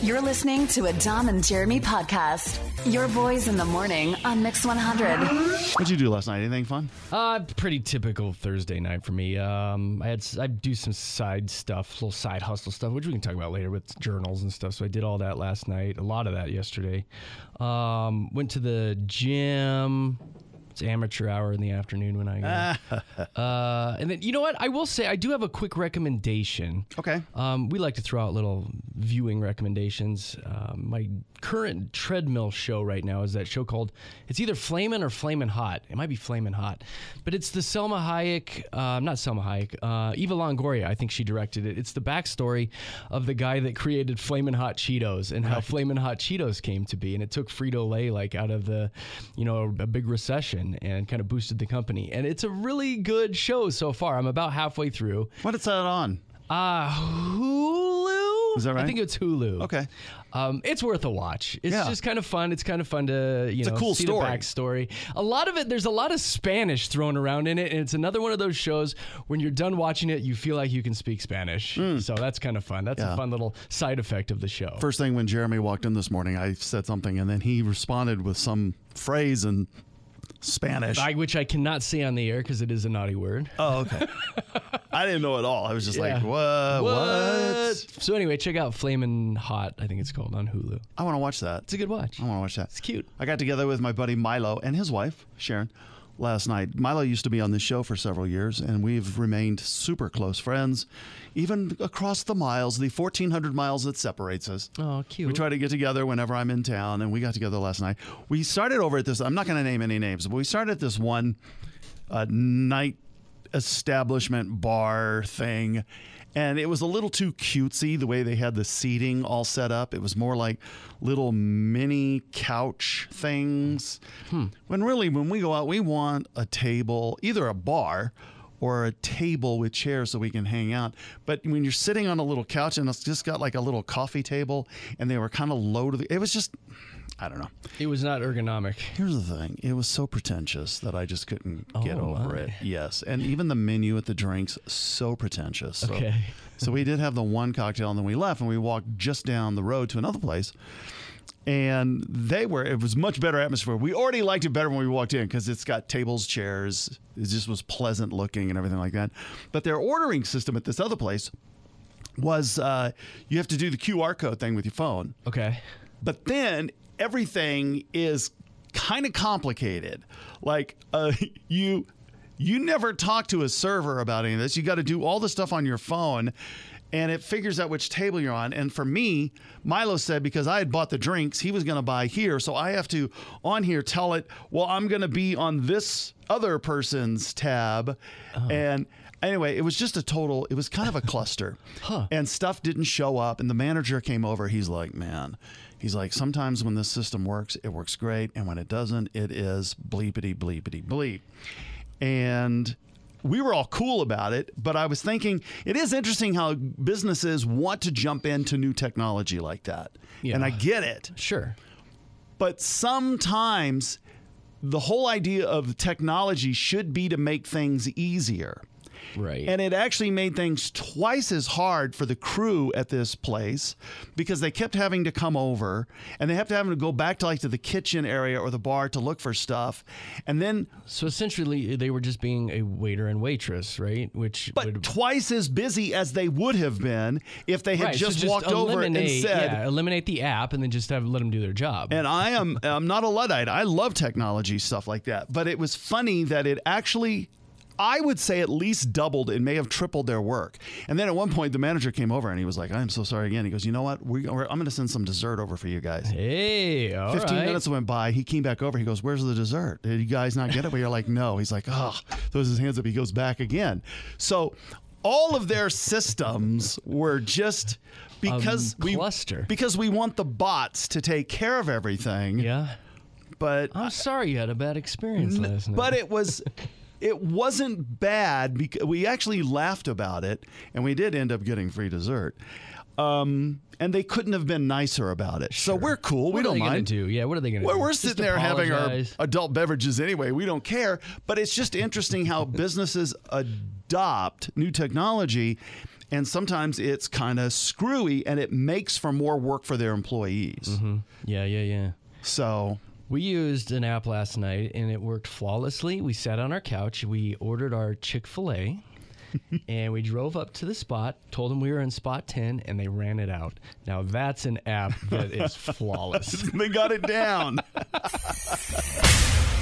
You're listening to a Dom and Jeremy podcast. Your boys in the morning on Mix 100. What'd you do last night? Anything fun? Pretty typical Thursday night for me. I do some side stuff, little side hustle stuff, which we can talk about later with journals and stuff. So I did all that last night. A lot of that yesterday. Went to the gym. It's amateur hour in the afternoon when I go. And then, you know what? I will say I do have a quick recommendation. Okay. We like to throw out little viewing recommendations. My current treadmill show right now is that show called, it's either Flamin' or Flamin' Hot. It might be Flamin' Hot. But it's the Selma Hayek, not Selma Hayek, Eva Longoria, I think she directed it. It's the backstory of the guy that created Flamin' Hot Cheetos and how Flamin' Hot Cheetos came to be. And it took Frito-Lay out of the, a big recession and kind of boosted the company. And it's a really good show so far. I'm about halfway through. What is that on? Hulu? Is that right? I think it's Hulu. Okay. It's worth a watch. It's just kind of fun. It's kind of fun to, it's a cool see story. The backstory. A lot of it, there's a lot of Spanish thrown around in it, and it's another one of those shows when you're done watching it, you feel like you can speak Spanish. So that's kind of fun. That's a fun little side effect of the show. First thing when Jeremy walked in this morning, I said something, and then he responded with some phrase in Spanish. Which I cannot say on the air because it is a naughty word. Oh, okay. I didn't know at all. I was just like, what? So anyway, check out Flamin' Hot, I think it's called, on Hulu. I want to watch that. It's a good watch. I want to watch that. It's cute. I got together with my buddy Milo and his wife, Sharon, last night. Milo used to be on this show for several years, and we've remained super close friends, even across the miles, the 1,400 miles that separates us. Oh, cute. We try to get together whenever I'm in town, and we got together last night. We started over at this, I'm not going to name any names, but we started at this one night establishment bar thing, and it was a little too cutesy the way they had the seating all set up. It was more like little mini couch things. When really, when we go out, we want a table, either a bar or a table with chairs so we can hang out. But when you're sitting on a little couch and it's just got like a little coffee table and they were kind of low to the, it was just, I don't know. It was not ergonomic. Here's the thing. It was so pretentious that I just couldn't get over my. it. Yes. And even the menu at the drinks, so pretentious. So, Okay. So we did have the one cocktail and then we left and we walked just down the road to another place. And it was much better atmosphere. We already liked it better when we walked in because it's got tables, chairs. It just was pleasant looking and everything like that. But their ordering system at this other place was you have to do the QR code thing with your phone. Okay. But then everything is kind of complicated. Like you never talk to a server about any of this. You got to do all the stuff on your phone. And it figures out which table you're on. And for me, Milo said because I had bought the drinks, he was going to buy here. So I have to, on here, tell it, well, I'm going to be on this other person's tab. And anyway, it was just it was kind of a cluster. And stuff didn't show up. And the manager came over. He's like, sometimes when this system works, it works great. And when it doesn't, it is bleepity, bleepity, bleep. And we were all cool about it, but I was thinking it is interesting how businesses want to jump into new technology like that. Yeah. And I get it. Sure. But sometimes the whole idea of technology should be to make things easier. Right. And it actually made things twice as hard for the crew at this place because they kept having to come over and they have to go back to the kitchen area or the bar to look for stuff. And then So essentially they were just being a waiter and waitress, right? But twice as busy as they would have been if they had just walked over and said, eliminate the app and then just let them do their job. And I'm not a Luddite. I love technology, stuff like that. But it was funny that it actually, I would say, at least doubled. It may have tripled their work. And then at one point, the manager came over and he was like, I'm so sorry again. He goes, you know what? I'm going to send some dessert over for you guys. Hey, all 15 right. minutes went by. He came back over. He goes, where's the dessert? Did you guys not get it? But you're like, no. He's like, throws his hands up. He goes back again. So all of their systems were just because because we want the bots to take care of everything. Yeah. But I'm sorry you had a bad experience last night. But it wasn't bad because we actually laughed about it and we did end up getting free dessert. And they couldn't have been nicer about it. Sure. So we're cool. We don't mind. What are they going to do? Yeah, what are they going to do? We're sitting there having our adult beverages anyway. We don't care. But it's just interesting how businesses adopt new technology and sometimes it's kind of screwy, and it makes for more work for their employees. Yeah. So We used an app last night, and it worked flawlessly. We sat on our couch. We ordered our Chick-fil-A, and we drove up to the spot, told them we were in spot 10, and they ran it out. Now, that's an app that is flawless. they got it down.